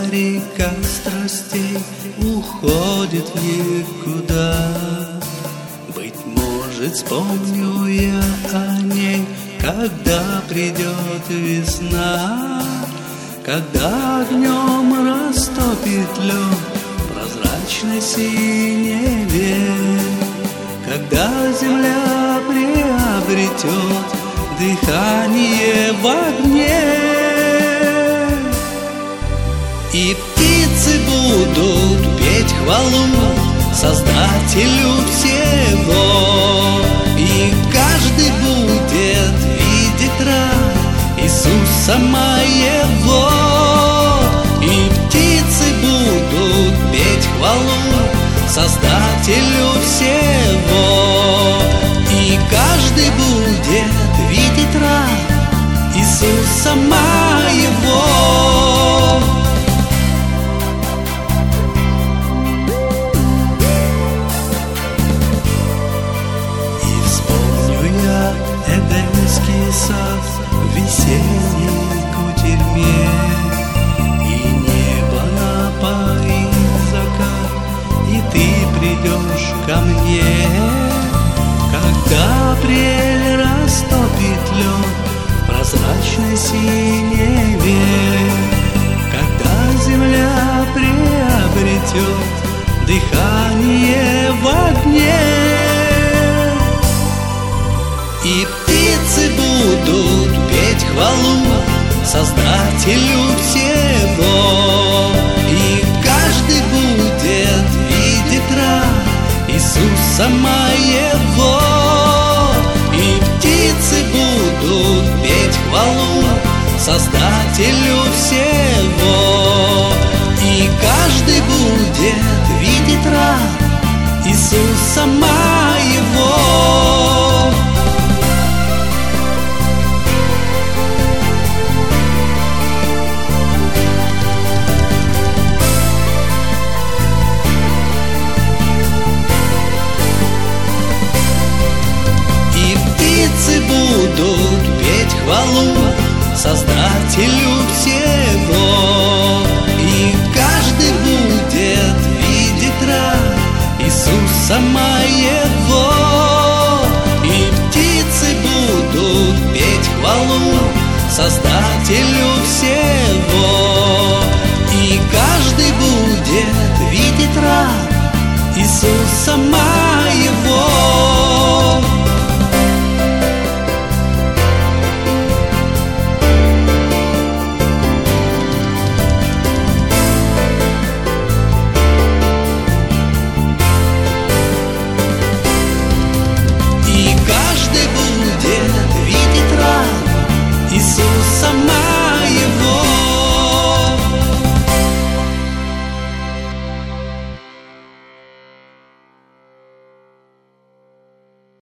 река страстей уходит в никуда. Быть может, вспомню я о ней, когда придет весна, когда огнем растопит лед прозрачной синеве, когда земля приобретет дыхание в огне, и птицы будут петь хвалу Создателю всего, и каждый будет видеть рай Иисуса моего, и птицы будут петь хвалу Создателю всего, и каждый будет видеть рай Иисуса моего. И вспомню я Эдемский сад в весенней кутерьме, и небо напоит закат, и ты придешь ко мне, когда апрель растопит лед в прозрачной синеве, когда земля приобретет дыхание в огне, и птицы будут петь хвалу Создателю всего, и каждый будет видеть рай Иисуса моего, и птицы будут петь хвалу Создателю всего, и каждый будет видеть рай Иисуса моего. Будут петь хвалу Создателю всего, и каждый будет видеть рай Иисуса моего, и птицы будут петь хвалу Создателю всего, и каждый будет видеть рай Иисуса моего.